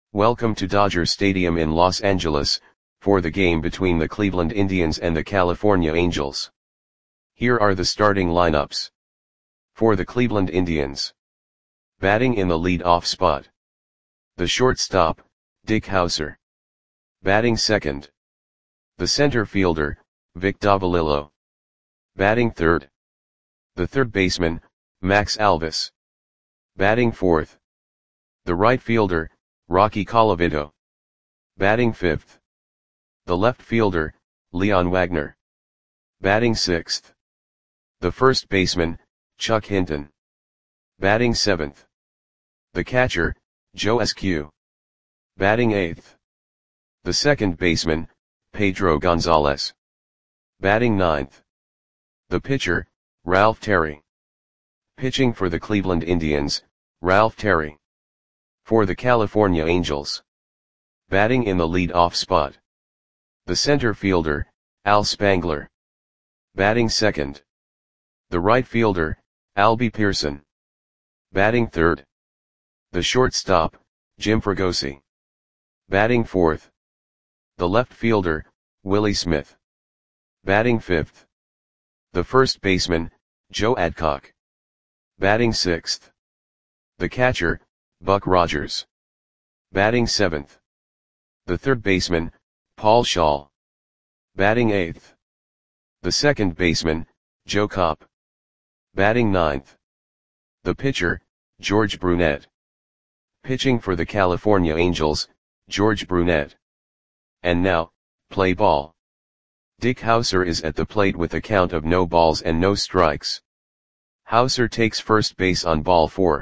Welcome to Dodger Stadium in Los Angeles, for the game between the Cleveland Indians and the California Angels. Here are the starting lineups. For the Cleveland Indians. Batting in the lead-off spot. The shortstop, Dick Howser. Batting second. The center fielder, Vic Davalillo. Batting third. The third baseman, Max Alvis. Batting fourth. The right fielder, Rocky Colavito. Batting fifth. The left fielder, Leon Wagner. Batting sixth. The first baseman, Chuck Hinton. Batting seventh. The catcher, Joe Eskew. Batting eighth. The second baseman, Pedro Gonzalez. Batting ninth. The pitcher, Ralph Terry. Pitching for the Cleveland Indians, Ralph Terry. For the California Angels. Batting in the lead-off spot. The center fielder, Al Spangler. Batting second. The right fielder, Albie Pearson. Batting third. The shortstop, Jim Fregosi. Batting fourth. The left fielder, Willie Smith. Batting fifth. The first baseman, Joe Adcock. Batting sixth. The catcher, Buck Rogers. Batting seventh. The third baseman, Paul Shaw. Batting eighth. The second baseman, Joe Kopp. Batting ninth. The pitcher, George Brunette. Pitching for the California Angels, George Brunette. And now, play ball. Dick Howser is at the plate with a count of no balls and no strikes. Howser takes first base on ball 4.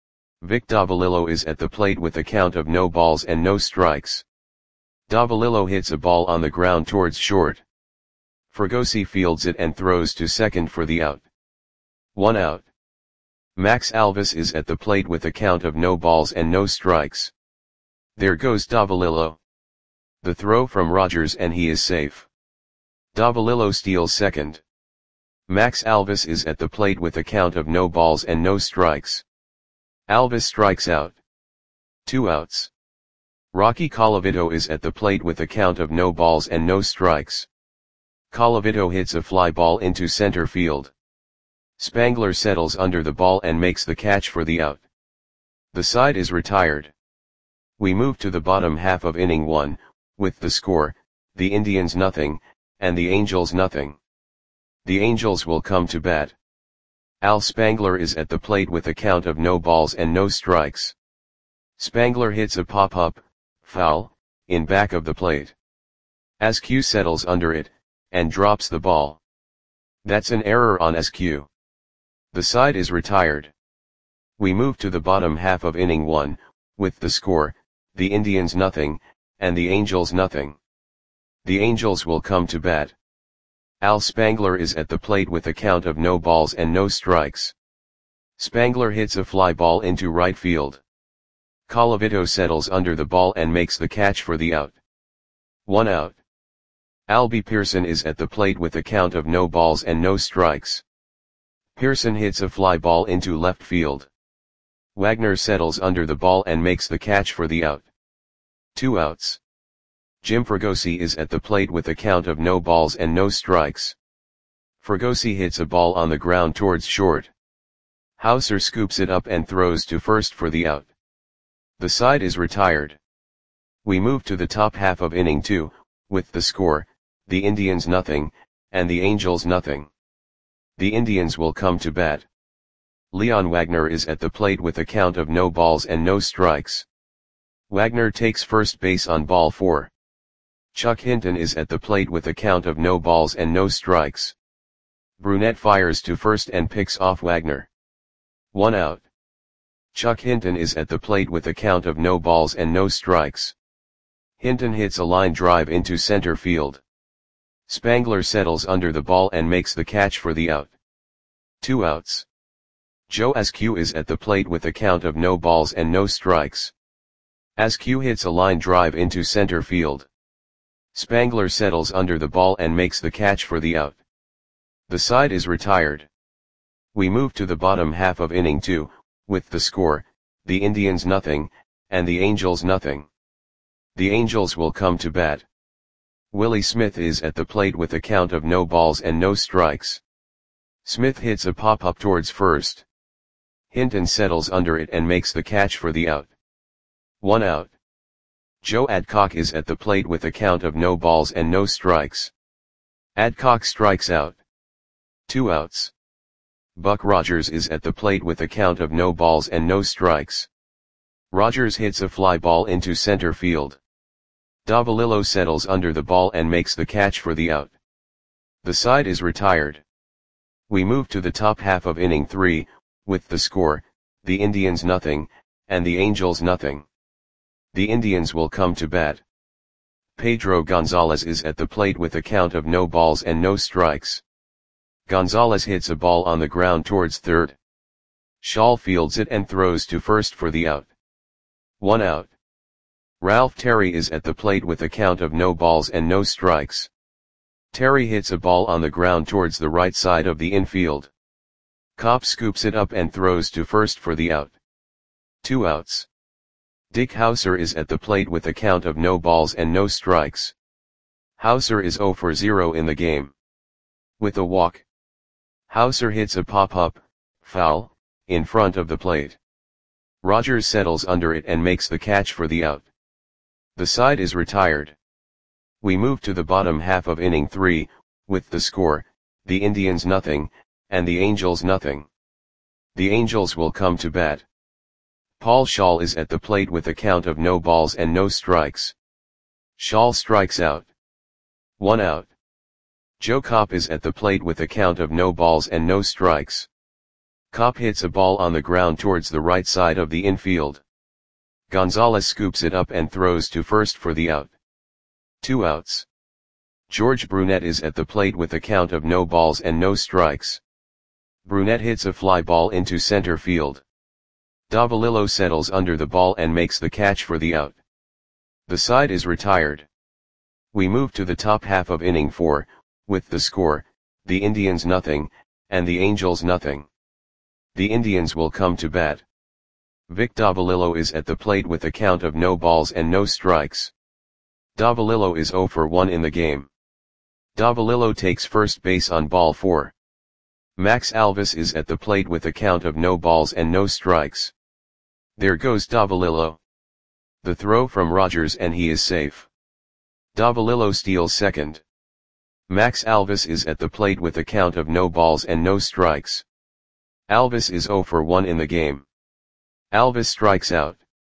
Vic Davalillo is at the plate with a count of no balls and no strikes. Davalillo hits a ball on the ground towards short. Fregosi fields it and throws to second for the out. 1 out. Max Alvis is at the plate with a count of no balls and no strikes. There goes Davalillo. The throw from Rogers and he is safe. Davalillo steals second. Max Alvis is at the plate with a count of no balls and no strikes. Alvis strikes out. 2 outs. Rocky Colavito is at the plate with a count of no balls and no strikes. Colavito hits a fly ball into center field. Spangler settles under the ball and makes the catch for the out. The side is retired. We move to the bottom half of inning 1, with the score, the Indians nothing, and the Angels nothing. The Angels will come to bat. Al Spangler is at the plate with a count of no balls and no strikes. Spangler hits a pop-up, foul, in back of the plate. Eskew settles under it, and drops the ball. That's an error on Eskew. The side is retired. We move to the bottom half of inning 1, with the score, the Indians nothing, and the Angels nothing. The Angels will come to bat. Al Spangler is at the plate with a count of no balls and no strikes. Spangler hits a fly ball into right field. Colavito settles under the ball and makes the catch for the out. 1 out. Albie Pearson is at the plate with a count of no balls and no strikes. Pearson hits a fly ball into left field. Wagner settles under the ball and makes the catch for the out. 2 outs. Jim Fregosi is at the plate with a count of no balls and no strikes. Fregosi hits a ball on the ground towards short. Howser scoops it up and throws to first for the out. The side is retired. We move to the top half of inning 2, with the score, the Indians nothing, and the Angels nothing. The Indians will come to bat. Leon Wagner is at the plate with a count of no balls and no strikes. Wagner takes first base on ball 4. Chuck Hinton is at the plate with a count of no balls and no strikes. Brunette fires to first and picks off Wagner. 1 out. Chuck Hinton is at the plate with a count of no balls and no strikes. Hinton hits a line drive into center field. Spangler settles under the ball and makes the catch for the out. 2 outs. Joe Eskew is at the plate with a count of no balls and no strikes. Eskew hits a line drive into center field. Spangler settles under the ball and makes the catch for the out. The side is retired. We move to the bottom half of inning 2, with the score, the Indians nothing, and the Angels nothing. The Angels will come to bat. Willie Smith is at the plate with a count of no balls and no strikes. Smith hits a pop-up towards first. Hinton settles under it and makes the catch for the out. 1 out. Joe Adcock is at the plate with a count of no balls and no strikes. Adcock strikes out. 2 outs. Buck Rogers is at the plate with a count of no balls and no strikes. Rogers hits a fly ball into center field. Davalillo settles under the ball and makes the catch for the out. The side is retired. We move to the top half of inning 3, with the score, the Indians nothing, and the Angels nothing. The Indians will come to bat. Pedro Gonzalez is at the plate with a count of no balls and no strikes. Gonzalez hits a ball on the ground towards third. Shaw fields it and throws to first for the out. 1 out. Ralph Terry is at the plate with a count of no balls and no strikes. Terry hits a ball on the ground towards the right side of the infield. Kopp scoops it up and throws to first for the out. 2 outs. Dick Hauser is at the plate with a count of no balls and no strikes. Hauser is 0 for 0 in the game. With a walk. Hauser hits a pop-up, foul, in front of the plate. Rogers settles under it and makes the catch for the out. The side is retired. We move to the bottom half of inning 3, with the score, the Indians nothing, and the Angels nothing. The Angels will come to bat. Paul Schaal is at the plate with a count of no balls and no strikes. Schaal strikes out. 1 out. Joe Kopp is at the plate with a count of no balls and no strikes. Kopp hits a ball on the ground towards the right side of the infield. Gonzalez scoops it up and throws to first for the out. 2 outs. George Brunette is at the plate with a count of no balls and no strikes. Brunette hits a fly ball into center field. Davalillo settles under the ball and makes the catch for the out. The side is retired. We move to the top half of inning 4, with the score, the Indians nothing, and the Angels nothing. The Indians will come to bat. Vic Davalillo is at the plate with a count of no balls and no strikes. Davalillo is 0 for 1 in the game. Davalillo takes first base on ball 4. Max Alvis is at the plate with a count of no balls and no strikes. There goes Davalillo. The throw from Rogers and he is safe. Davalillo steals second. Max Alvis is at the plate with a count of no balls and no strikes. Alvis is 0 for 1 in the game. Alvis strikes out.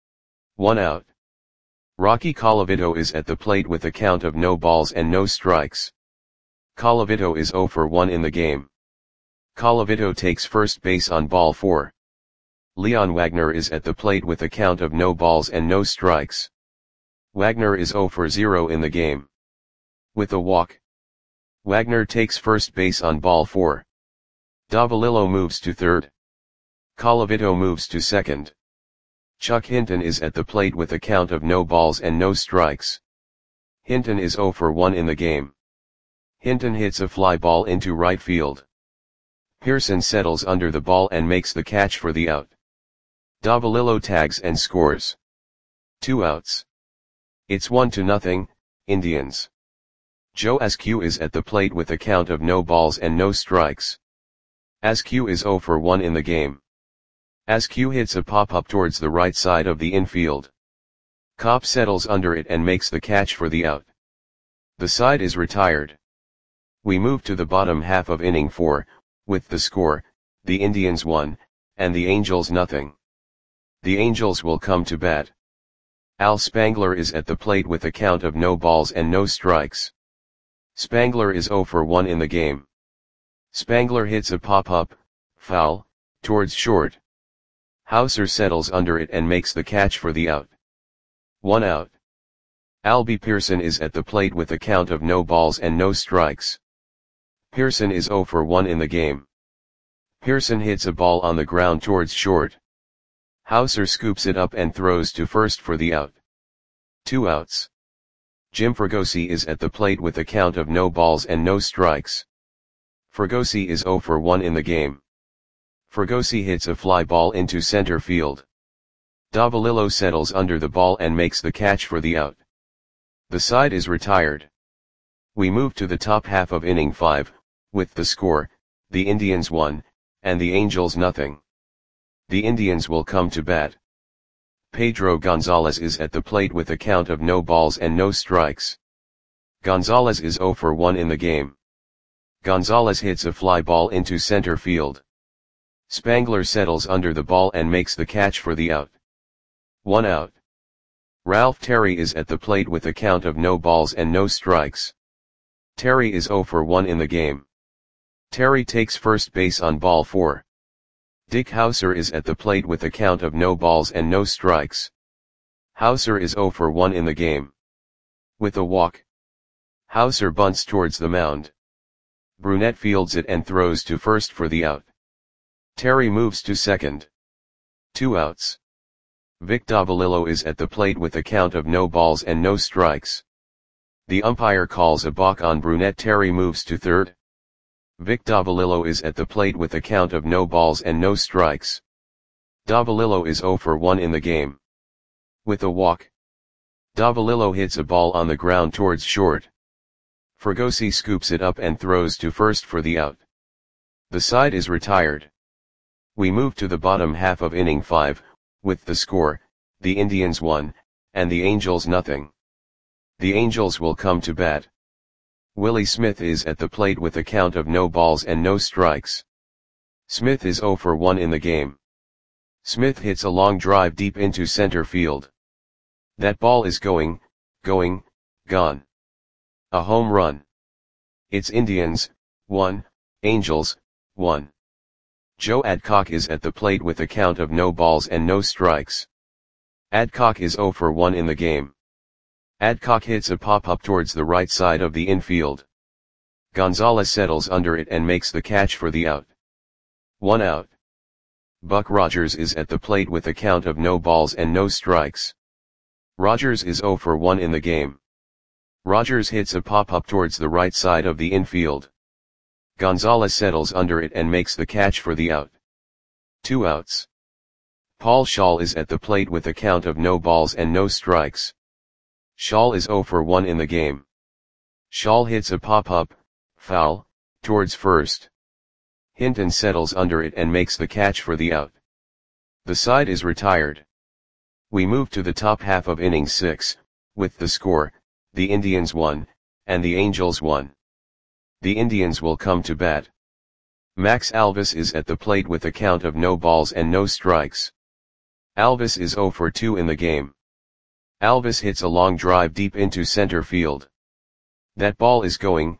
1 out. Rocky Colavito is at the plate with a count of no balls and no strikes. Colavito is 0 for 1 in the game. Colavito takes first base on ball 4. Leon Wagner is at the plate with a count of no balls and no strikes. Wagner is 0 for 0 in the game. With a walk. Wagner takes first base on ball 4. Davalillo moves to third. Colavito moves to second. Chuck Hinton is at the plate with a count of no balls and no strikes. Hinton is 0 for 1 in the game. Hinton hits a fly ball into right field. Pearson settles under the ball and makes the catch for the out. Davalillo tags and scores. 2 outs. It's 1-0, Indians. Joe Askew is at the plate with a count of no balls and no strikes. Askew is 0 for 1 in the game. Askew hits a pop-up towards the right side of the infield. Kopp settles under it and makes the catch for the out. The side is retired. We move to the bottom half of inning 4, with the score, the Indians 1, and the Angels nothing. The Angels will come to bat. Al Spangler is at the plate with a count of no balls and no strikes. Spangler is 0 for 1 in the game. Spangler hits a pop-up, foul, towards short. Hauser settles under it and makes the catch for the out. 1 out. Albie Pearson is at the plate with a count of no balls and no strikes. Pearson is 0 for 1 in the game. Pearson hits a ball on the ground towards short. Hauser scoops it up and throws to first for the out. 2 outs. Jim Fregosi is at the plate with a count of no balls and no strikes. Fregosi is 0 for 1 in the game. Fregosi hits a fly ball into center field. Davalillo settles under the ball and makes the catch for the out. The side is retired. We move to the top half of inning 5, with the score, the Indians 1, and the Angels nothing. The Indians will come to bat. Pedro Gonzalez is at the plate with a count of no balls and no strikes. Gonzalez is 0 for 1 in the game. Gonzalez hits a fly ball into center field. Spangler settles under the ball and makes the catch for the out. 1 out. Ralph Terry is at the plate with a count of no balls and no strikes. Terry is 0 for 1 in the game. Terry takes first base on ball 4. Dick Hauser is at the plate with a count of no balls and no strikes. Hauser is 0 for 1 in the game. With a walk, Hauser bunts towards the mound. Brunette fields it and throws to first for the out. Terry moves to second. 2 outs. Vic Davalillo is at the plate with a count of no balls and no strikes. The umpire calls a balk on Brunette. Terry moves to third. Vic Davalillo is at the plate with a count of no balls and no strikes. Davalillo is 0 for 1 in the game. With a walk, Davalillo hits a ball on the ground towards short. Fregosi scoops it up and throws to first for the out. The side is retired. We move to the bottom half of inning 5, with the score, the Indians 1, and the Angels nothing. The Angels will come to bat. Willie Smith is at the plate with a count of no balls and no strikes. Smith is 0 for 1 in the game. Smith hits a long drive deep into center field. That ball is gone. A home run. It's Indians, 1, Angels, 1. Joe Adcock is at the plate with a count of no balls and no strikes. Adcock is 0 for 1 in the game. Adcock hits a pop-up towards the right side of the infield. Gonzalez settles under it and makes the catch for the out. 1 out. Buck Rogers is at the plate with a count of no balls and no strikes. Rogers is 0 for 1 in the game. Rogers hits a pop-up towards the right side of the infield. Gonzalez settles under it and makes the catch for the out. 2 outs. Paul Shaw is at the plate with a count of no balls and no strikes. Shaw is 0 for 1 in the game. Shaw hits a pop-up, foul, towards first. Hinton settles under it and makes the catch for the out. The side is retired. We move to the top half of inning 6, with the score, the Indians 1, and the Angels 1. The Indians will come to bat. Max Alvis is at the plate with a count of no balls and no strikes. Alvis is 0 for 2 in the game. Alvis hits a long drive deep into center field. That ball is gone.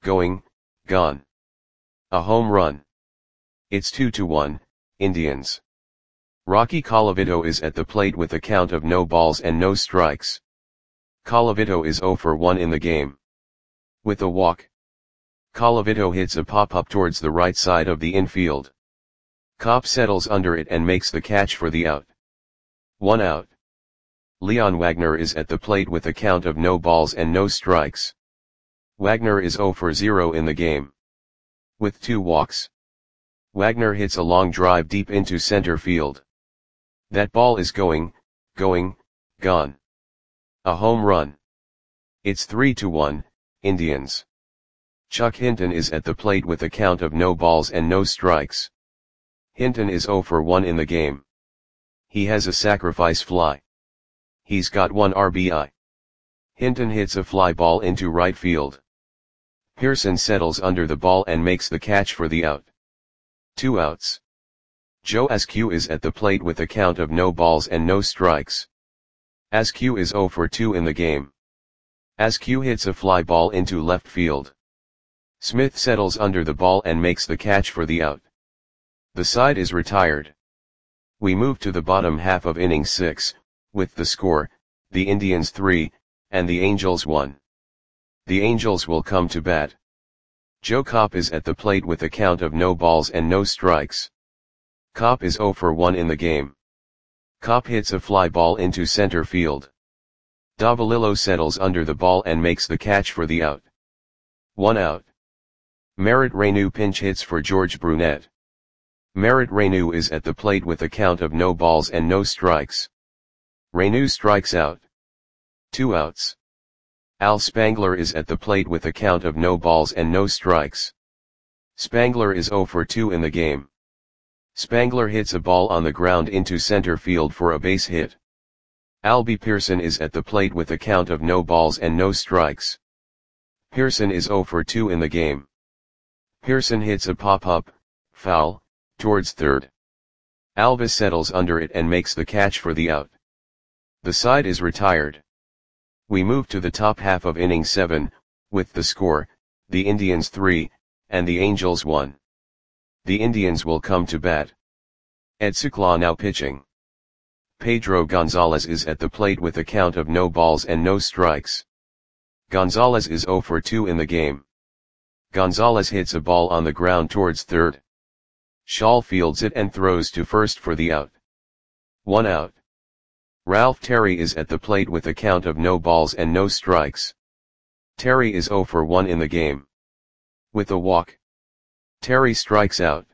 A home run. It's 2-1, Indians. Rocky Colavito is at the plate with a count of no balls and no strikes. Colavito is 0 for 1 in the game. With a walk, Colavito hits a pop-up towards the right side of the infield. Kopp settles under it and makes the catch for the out. 1 out. Leon Wagner is at the plate with a count of no balls and no strikes. Wagner is 0 for 0 in the game. With 2 walks, Wagner hits a long drive deep into center field. That ball is gone. A home run. It's 3-1, Indians. Chuck Hinton is at the plate with a count of no balls and no strikes. Hinton is 0 for 1 in the game. He has a sacrifice fly. He's got 1 RBI. Hinton hits a fly ball into right field. Pearson settles under the ball and makes the catch for the out. 2 outs. Joe Askew is at the plate with a count of no balls and no strikes. Askew is 0 for 2 in the game. Askew hits a fly ball into left field. Smith settles under the ball and makes the catch for the out. The side is retired. We move to the bottom half of inning 6, with the score, the Indians 3, and the Angels 1. The Angels will come to bat. Joe Kopp is at the plate with a count of no balls and no strikes. Kopp is 0 for 1 in the game. Kopp hits a fly ball into center field. Davalillo settles under the ball and makes the catch for the out. 1 out. Merritt Reyneau pinch hits for George Brunette. Merritt Reyneau is at the plate with a count of no balls and no strikes. Renu strikes out. 2 outs. Al Spangler is at the plate with a count of no balls and no strikes. Spangler is 0 for 2 in the game. Spangler hits a ball on the ground into center field for a base hit. Albie Pearson is at the plate with a count of no balls and no strikes. Pearson is 0 for 2 in the game. Pearson hits a pop-up, foul, towards third. Alvis settles under it and makes the catch for the out. The side is retired. We move to the top half of inning 7, with the score, the Indians 3, and the Angels 1. The Indians will come to bat. Ed Sukla now pitching. Pedro Gonzalez is at the plate with a count of no balls and no strikes. Gonzalez is 0 for 2 in the game. Gonzalez hits a ball on the ground towards third. Shaw fields it and throws to first for the out. 1 out. Ralph Terry is at the plate with a count of no balls and no strikes. Terry is 0 for 1 in the game. With a walk, Terry strikes out.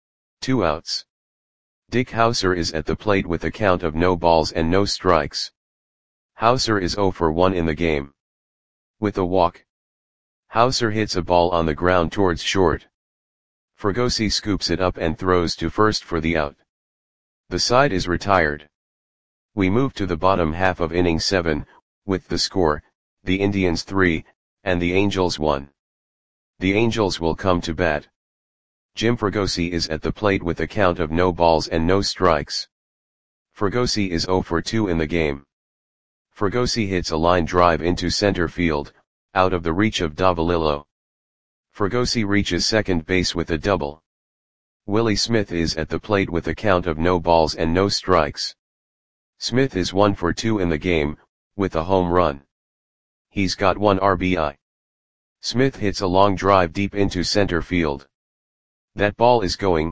2 outs. Dick Hauser is at the plate with a count of no balls and no strikes. Hauser is 0 for 1 in the game. With a walk, Hauser hits a ball on the ground towards short. Fregosi scoops it up and throws to first for the out. The side is retired. We move to the bottom half of inning 7, with the score, the Indians 3, and the Angels 1. The Angels will come to bat. Jim Fregosi is at the plate with a count of no balls and no strikes. Fregosi is 0 for 2 in the game. Fregosi hits a line drive into center field, out of the reach of Davalillo. Fregosi reaches second base with a double. Willie Smith is at the plate with a count of no balls and no strikes. Smith is 1 for 2 in the game, with a home run. He's got 1 RBI. Smith hits a long drive deep into center field. That ball is gone.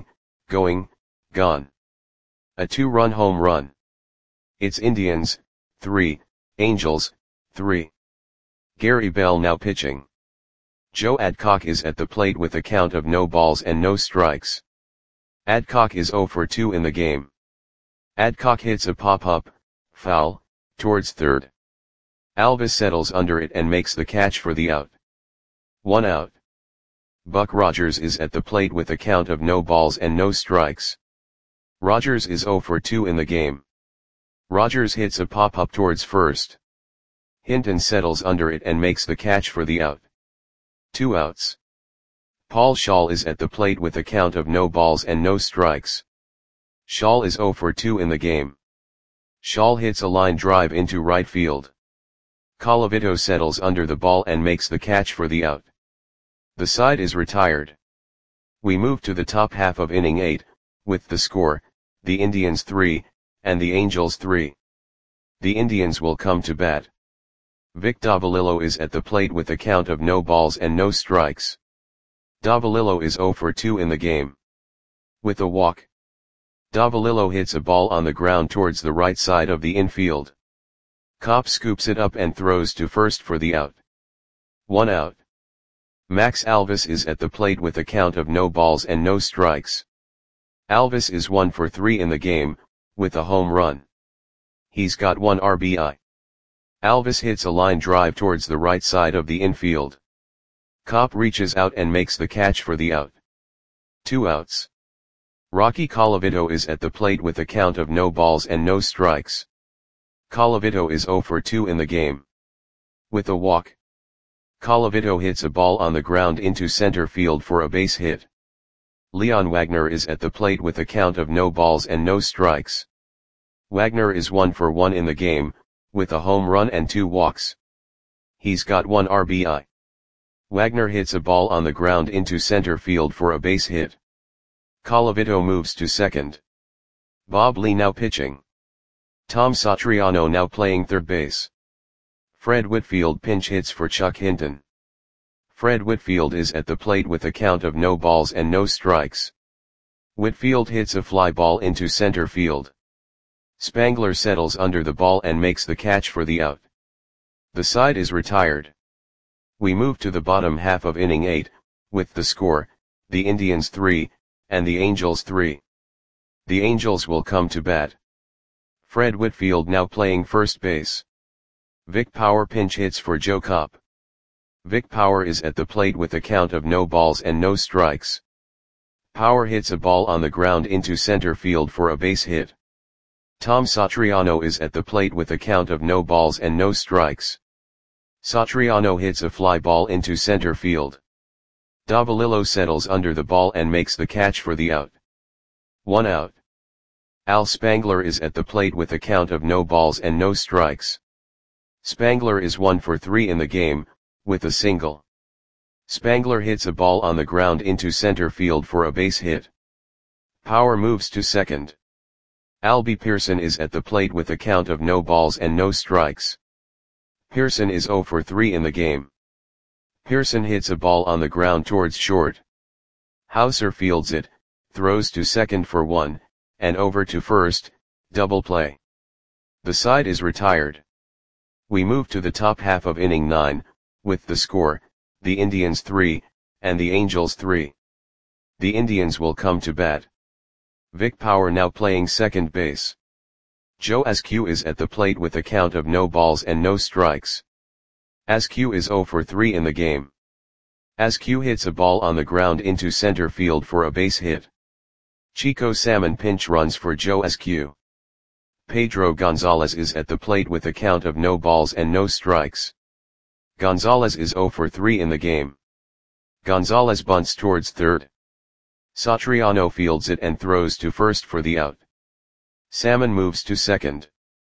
A 2-run home run. It's Indians, 3, Angels, 3. Gary Bell now pitching. Joe Adcock is at the plate with a count of no balls and no strikes. Adcock is 0 for 2 in the game. Adcock hits a pop-up, foul, towards third. Alvis settles under it and makes the catch for the out. 1 out. Buck Rogers is at the plate with a count of no balls and no strikes. Rogers is 0 for 2 in the game. Rogers hits a pop-up towards first. Hinton settles under it and makes the catch for the out. 2 outs. Paul Schall is at the plate with a count of no balls and no strikes. Schall is 0 for 2 in the game. Schall hits a line drive into right field. Colavito settles under the ball and makes the catch for the out. The side is retired. We move to the top half of inning 8, with the score, the Indians 3, and the Angels 3. The Indians will come to bat. Vic Davalillo is at the plate with a count of no balls and no strikes. Davalillo is 0 for 2 in the game. With a walk, Davalillo hits a ball on the ground towards the right side of the infield. Kopp scoops it up and throws to first for the out. 1 out. Max Alvis is at the plate with a count of no balls and no strikes. Alvis is 1 for 3 in the game, with a home run. He's got 1 RBI. Alvis hits a line drive towards the right side of the infield. Kopp reaches out and makes the catch for the out. 2 outs. Rocky Colavito is at the plate with a count of no balls and no strikes. Colavito is 0 for 2 in the game. With a walk, Colavito hits a ball on the ground into center field for a base hit. Leon Wagner is at the plate with a count of no balls and no strikes. Wagner is 1 for 1 in the game, with a home run and 2 walks. He's got 1 RBI. Wagner hits a ball on the ground into center field for a base hit. Colavito moves to second. Bob Lee now pitching. Tom Satriano now playing third base. Fred Whitfield pinch hits for Chuck Hinton. Fred Whitfield is at the plate with a count of no balls and no strikes. Whitfield hits a fly ball into center field. Spangler settles under the ball and makes the catch for the out. The side is retired. We move to the bottom half of inning 8, with the score, the Indians 3, and the Angels 3. The Angels will come to bat. Fred Whitfield now playing first base. Vic Power pinch hits for Joe Copp. Vic Power is at the plate with a count of no balls and no strikes. Power hits a ball on the ground into center field for a base hit. Tom Satriano is at the plate with a count of no balls and no strikes. Satriano hits a fly ball into center field. Davalillo settles under the ball and makes the catch for the out. 1 out. Al Spangler is at the plate with a count of no balls and no strikes. Spangler is 1 for 3 in the game, with a single. Spangler hits a ball on the ground into center field for a base hit. Power moves to second. Albie Pearson is at the plate with a count of no balls and no strikes. Pearson is 0 for 3 in the game. Pearson hits a ball on the ground towards short. Hauser fields it, throws to second for 1, and over to first, double play. The side is retired. We move to the top half of inning 9, with the score, the Indians 3, and the Angels 3. The Indians will come to bat. Vic Power now playing second base. Joe Askew is at the plate with a count of no balls and no strikes. Askew is 0 for 3 in the game. Askew hits a ball on the ground into center field for a base hit. Chico Salmon pinch runs for Joe Askew. Pedro Gonzalez is at the plate with a count of no balls and no strikes. Gonzalez is 0 for 3 in the game. Gonzalez bunts towards third. Satriano fields it and throws to first for the out. Salmon moves to second.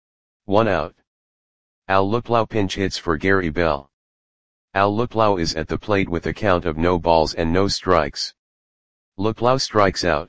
1 out. Al Luplow pinch hits for Gary Bell. Al Luplow is at the plate with a count of no balls and no strikes. Luplow strikes out.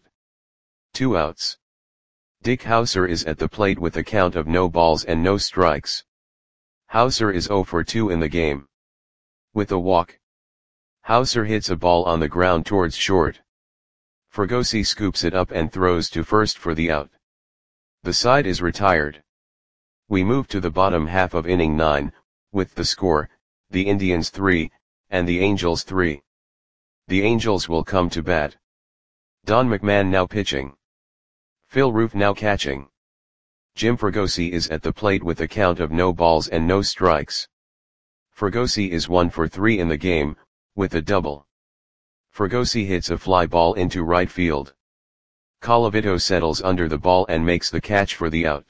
2 outs. Dick Hauser is at the plate with a count of no balls and no strikes. Hauser is 0 for 2 in the game. With a walk. Hauser hits a ball on the ground towards short. Fregosi scoops it up and throws to first for the out. The side is retired. We move to the bottom half of inning 9, with the score, the Indians 3, and the Angels 3. The Angels will come to bat. Don McMahon now pitching. Phil Roof now catching. Jim Fregosi is at the plate with a count of no balls and no strikes. Fregosi is 1 for 3 in the game, with a double. Fregosi hits a fly ball into right field. Colavito settles under the ball and makes the catch for the out.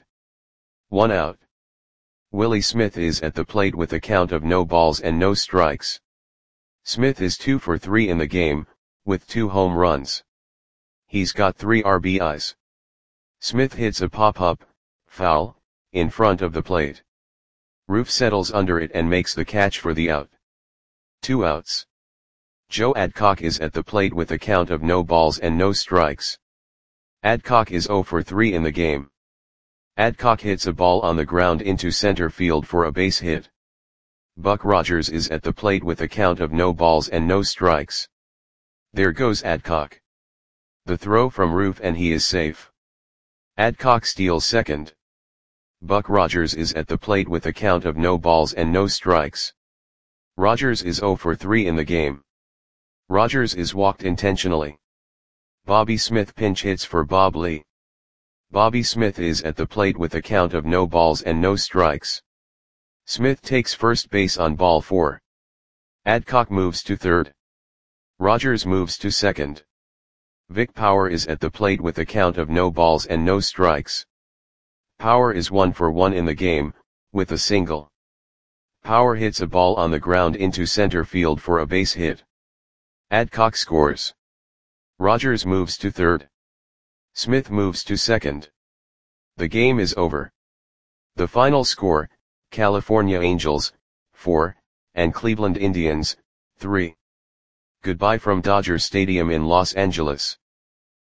1 out. Willie Smith is at the plate with a count of no balls and no strikes. Smith is 2 for 3 in the game, with 2 home runs. He's got 3 RBIs. Smith hits a pop-up, foul, in front of the plate. Roof settles under it and makes the catch for the out. 2 outs. Joe Adcock is at the plate with a count of no balls and no strikes. Adcock is 0 for 3 in the game. Adcock hits a ball on the ground into center field for a base hit. Buck Rogers is at the plate with a count of no balls and no strikes. There goes Adcock. The throw from Roof and he is safe. Adcock steals second. Buck Rogers is at the plate with a count of no balls and no strikes. Rogers is 0 for 3 in the game. Rogers is walked intentionally. Bobby Smith pinch hits for Bob Lee. Bobby Smith is at the plate with a count of no balls and no strikes. Smith takes first base on ball 4. Adcock moves to third. Rogers moves to second. Vic Power is at the plate with a count of no balls and no strikes. Power is 1 for 1 in the game, with a single. Power hits a ball on the ground into center field for a base hit. Adcock scores. Rogers moves to third. Smith moves to second. The game is over. The final score, California Angels, 4, and Cleveland Indians, 3. Goodbye from Dodger Stadium in Los Angeles.